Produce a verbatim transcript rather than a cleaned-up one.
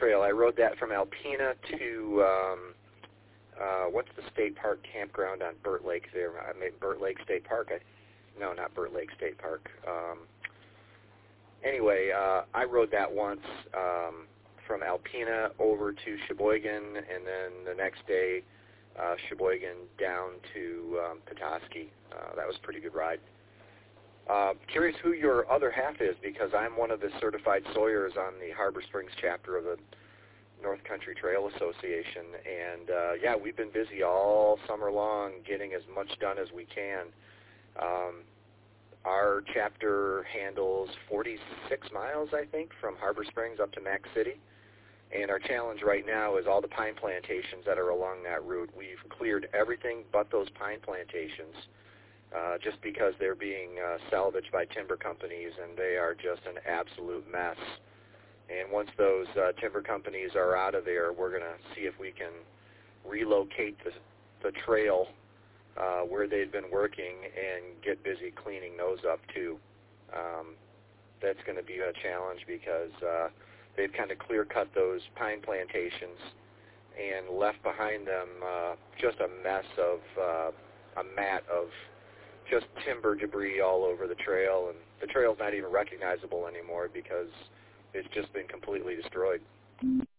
trail. I rode that from Alpena to, um, uh, what's the state park campground on Burt Lake there? I mean, Burt Lake State Park. I, no, not Burt Lake State Park. Um, anyway, uh, I rode that once um, from Alpena over to Sheboygan, and then the next day, uh, Sheboygan down to um, Petoskey. Uh, that was a pretty good ride. Uh, curious who your other half is, because I'm one of the certified sawyers on the Harbor Springs chapter of the North Country Trail Association, and uh, yeah, we've been busy all summer long getting as much done as we can. Um, our chapter handles forty-six miles, I think, from Harbor Springs up to Mac City, and our challenge right now is all the pine plantations that are along that route. We've cleared everything but those pine plantations, Uh, just because they're being uh, salvaged by timber companies, and they are just an absolute mess. And once those uh, timber companies are out of there, we're going to see if we can relocate the, the trail uh, where they've been working and get busy cleaning those up too. Um, that's going to be a challenge because uh, they've kind of clear-cut those pine plantations and left behind them uh, just a mess of uh, a mat of just timber debris all over the trail, and the trail's not even recognizable anymore because it's just been completely destroyed.